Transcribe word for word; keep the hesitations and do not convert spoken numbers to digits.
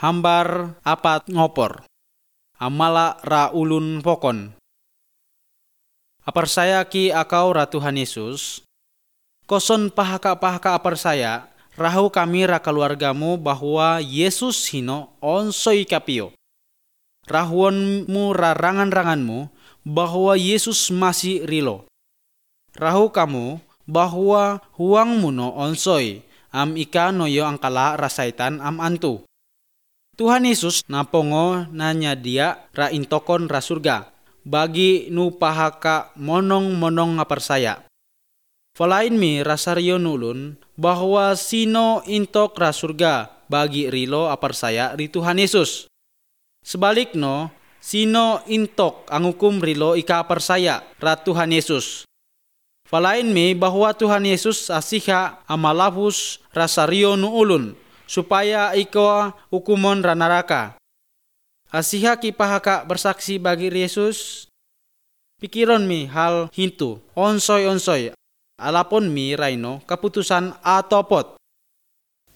hambar apat ngopor. Amala ra ulun pokon. Aparsaya ki akau ra Tuhan Yesus. Koson pahaka-pahaka aparsaya, rahu kami ra keluargamu bahwa Yesus hino onsoi kapio. Rahuanmu rarangan-ranganmu bahwa Yesus masih rilo. Rahu kamu bahwa huangmu no onsoi, am ika noyo angkala rasaitan am antu. Tuhan Yesus napongo nanya dia ra intokon ra surga, bagi nu pahaka monong-monong ngapersaya. Falain mi rasaryo nulun bahwa sino intok ra surga bagi rilo aparsaya ri Tuhan Yesus. Sebalikno, sino intok angukum rilo ika aparsaya ra Tuhan Yesus. Falain mi bahwa Tuhan Yesus asiha amalapus rasaryo nu ulun, supaya iko hukumon ra neraka. Asiha ki pahaka bersaksi bagi Yesus. Pikiron mi hal hintu, onsoy-onsoy, alapon mi raino keputusan atopot.